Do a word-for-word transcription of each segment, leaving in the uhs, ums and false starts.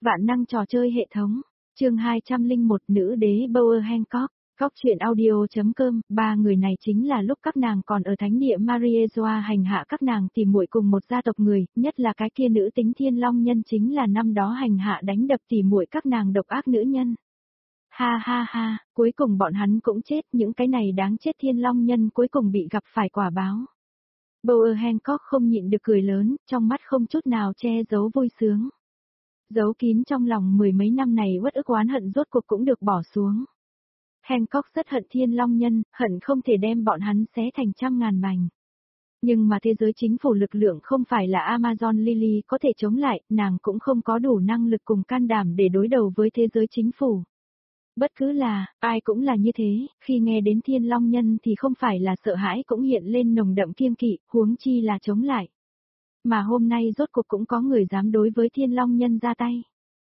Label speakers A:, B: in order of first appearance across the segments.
A: Vạn năng trò chơi hệ thống, chương hai trăm lẻ một nữ đế Bower Hancock, Góc truyện audio.com, ba người này chính là lúc các nàng còn ở thánh địa Mariejoa hành hạ các nàng tìm muội cùng một gia tộc người, nhất là cái kia nữ tính thiên long nhân chính là năm đó hành hạ đánh đập tỉ muội các nàng độc ác nữ nhân. Ha ha ha, cuối cùng bọn hắn cũng chết, những cái này đáng chết thiên long nhân cuối cùng bị gặp phải quả báo. Bower Hancock không nhịn được cười lớn, trong mắt không chút nào che giấu vui sướng. Giấu kín trong lòng mười mấy năm này uất ức oán hận rốt cuộc cũng được bỏ xuống. Hancock rất hận thiên long nhân, hận không thể đem bọn hắn xé thành trăm ngàn mảnh. Nhưng mà thế giới chính phủ lực lượng không phải là Amazon Lily có thể chống lại, nàng cũng không có đủ năng lực cùng can đảm để đối đầu với thế giới chính phủ. Bất cứ là, ai cũng là như thế, khi nghe đến thiên long nhân thì không phải là sợ hãi cũng hiện lên nồng đậm kiêng kỵ, huống chi là chống lại. Mà hôm nay rốt cuộc cũng có người dám đối với thiên long nhân ra tay.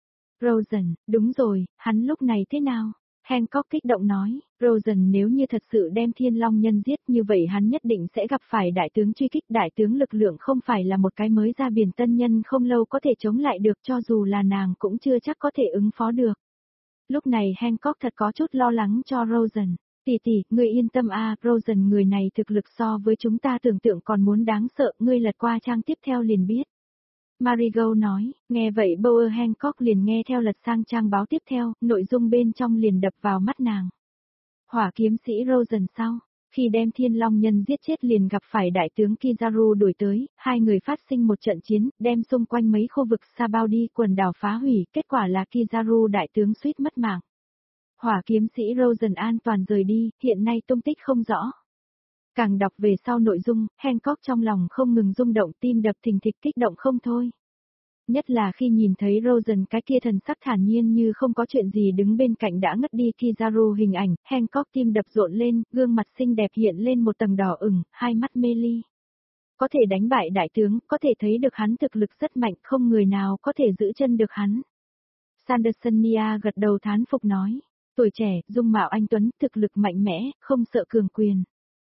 A: Rosen, đúng rồi, hắn lúc này thế nào? Hancock kích động nói, Rosen nếu như thật sự đem thiên long nhân giết như vậy hắn nhất định sẽ gặp phải đại tướng truy kích. Đại tướng lực lượng không phải là một cái mới ra biển tân nhân không lâu có thể chống lại được, cho dù là nàng cũng chưa chắc có thể ứng phó được. Lúc này Hancock thật có chút lo lắng cho Rosen. Tỷ tỷ, ngươi yên tâm a, à, Rosen người này thực lực so với chúng ta tưởng tượng còn muốn đáng sợ, ngươi lật qua trang tiếp theo liền biết. Marigold nói, nghe vậy Bower Hancock liền nghe theo lật sang trang báo tiếp theo, nội dung bên trong liền đập vào mắt nàng. Hỏa kiếm sĩ Rosen sau, khi đem thiên long nhân giết chết liền gặp phải đại tướng Kizaru đuổi tới, hai người phát sinh một trận chiến, đem xung quanh mấy khu vực Sabaudi quần đảo phá hủy, kết quả là Kizaru đại tướng suýt mất mạng. Hỏa kiếm sĩ Rosen an toàn rời đi, hiện nay tung tích không rõ. Càng đọc về sau nội dung, Hancock trong lòng không ngừng rung động, tim đập thình thịch kích động không thôi. Nhất là khi nhìn thấy Rosen cái kia thần sắc thản nhiên như không có chuyện gì đứng bên cạnh đã ngất đi Kizaru hình ảnh, Hancock tim đập rộn lên, gương mặt xinh đẹp hiện lên một tầng đỏ ửng, hai mắt mê ly. Có thể đánh bại đại tướng, có thể thấy được hắn thực lực rất mạnh, không người nào có thể giữ chân được hắn. Sandersonia gật đầu thán phục nói, tuổi trẻ, dung mạo anh tuấn, thực lực mạnh mẽ, không sợ cường quyền.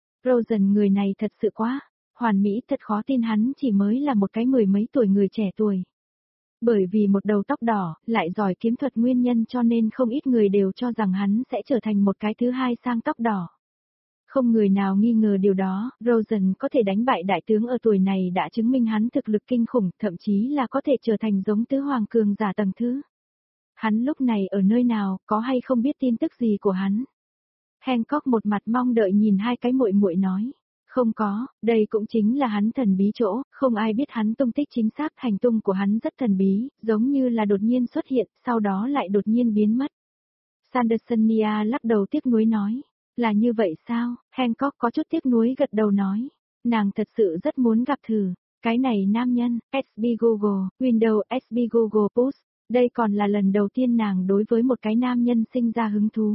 A: Rosen người này thật sự quá hoàn mỹ, thật khó tin hắn chỉ mới là một cái mười mấy tuổi người trẻ tuổi. Bởi vì một đầu tóc đỏ, lại giỏi kiếm thuật nguyên nhân cho nên không ít người đều cho rằng hắn sẽ trở thành một cái thứ hai sang tóc đỏ. Không người nào nghi ngờ điều đó, Rosen có thể đánh bại đại tướng ở tuổi này đã chứng minh hắn thực lực kinh khủng, thậm chí là có thể trở thành giống tứ hoàng cường giả tầng thứ. Hắn lúc này ở nơi nào, có hay không biết tin tức gì của hắn? Hancock một mặt mong đợi nhìn hai cái muội muội nói. Không có, đây cũng chính là hắn thần bí chỗ, không ai biết hắn tung tích chính xác, hành tung của hắn rất thần bí, giống như là đột nhiên xuất hiện, sau đó lại đột nhiên biến mất. Sandersonia lắc đầu tiếc nuối nói, là như vậy sao? Hancock có chút tiếc nuối gật đầu nói, nàng thật sự rất muốn gặp thử, cái này nam nhân, ét bê Google, Windows ét bê Google Post, đây còn là lần đầu tiên nàng đối với một cái nam nhân sinh ra hứng thú.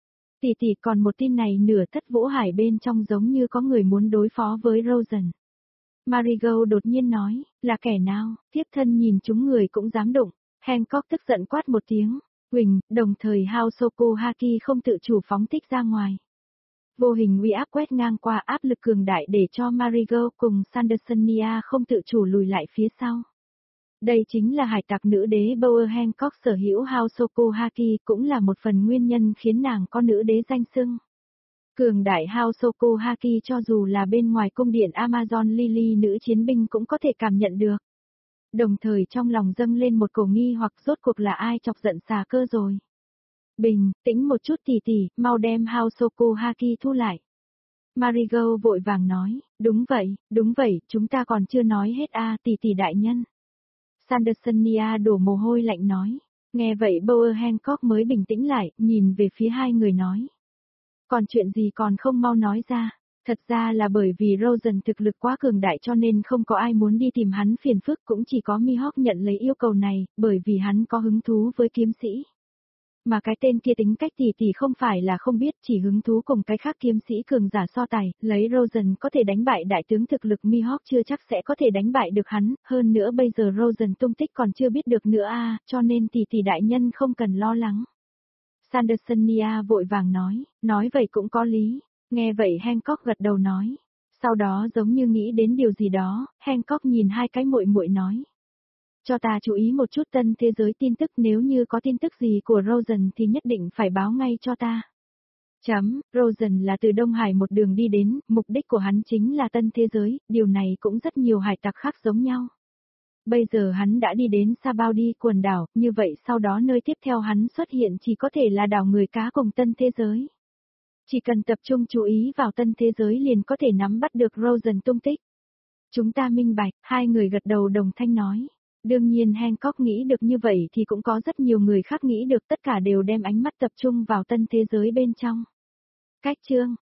A: Tỷ tỷ còn một tin này nửa thất vũ hải bên trong giống như có người muốn đối phó với Rosen. Marigold đột nhiên nói, là kẻ nào, tiếp thân nhìn chúng người cũng dám đụng. Hancock tức giận quát một tiếng, Quỳnh, đồng thời Haosoko Haki không tự chủ phóng thích ra ngoài. Vô hình uy áp quét ngang qua áp lực cường đại để cho Marigold cùng Sandersonia không tự chủ lùi lại phía sau. Đây chính là hải tặc nữ đế Bower Hancock sở hữu Haosoko Haki, cũng là một phần nguyên nhân khiến nàng có nữ đế danh xưng. Cường đại Haosoko Haki cho dù là bên ngoài cung điện Amazon Lily nữ chiến binh cũng có thể cảm nhận được. Đồng thời trong lòng dâng lên một cổ nghi hoặc rốt cuộc là ai chọc giận xà cơ rồi. Bình, tĩnh một chút tỷ tỷ, mau đem Haosoko Haki thu lại. Marigold vội vàng nói, đúng vậy, đúng vậy, chúng ta còn chưa nói hết a, tỷ tỷ đại nhân. Sandersonia đổ mồ hôi lạnh nói. Nghe vậy Bower Hancock mới bình tĩnh lại, nhìn về phía hai người nói. Còn chuyện gì còn không mau nói ra. Thật ra là bởi vì Rosen thực lực quá cường đại cho nên không có ai muốn đi tìm hắn phiền phức, cũng chỉ có Mihawk nhận lấy yêu cầu này, bởi vì hắn có hứng thú với kiếm sĩ. Mà cái tên kia tính cách tỷ tỷ không phải là không biết, chỉ hứng thú cùng cái khác kiếm sĩ cường giả so tài, lấy Rosen có thể đánh bại đại tướng thực lực Mihawk chưa chắc sẽ có thể đánh bại được hắn, hơn nữa bây giờ Rosen tung tích còn chưa biết được nữa a, à, cho nên tỷ tỷ đại nhân không cần lo lắng. Sandersonia vội vàng nói, nói vậy cũng có lý, nghe vậy Hancock gật đầu nói. Sau đó giống như nghĩ đến điều gì đó, Hancock nhìn hai cái muội muội nói. Cho ta chú ý một chút tân thế giới tin tức, nếu như có tin tức gì của Rosen thì nhất định phải báo ngay cho ta. Chấm, Rosen là từ Đông Hải một đường đi đến, mục đích của hắn chính là tân thế giới, điều này cũng rất nhiều hải tặc khác giống nhau. Bây giờ hắn đã đi đến Sabaody quần đảo, như vậy sau đó nơi tiếp theo hắn xuất hiện chỉ có thể là đảo người cá cùng tân thế giới. Chỉ cần tập trung chú ý vào tân thế giới liền có thể nắm bắt được Rosen tung tích. Chúng ta minh bạch, hai người gật đầu đồng thanh nói. Đương nhiên Hancock nghĩ được như vậy thì cũng có rất nhiều người khác nghĩ được, tất cả đều đem ánh mắt tập trung vào tân thế giới bên trong. Cách chương,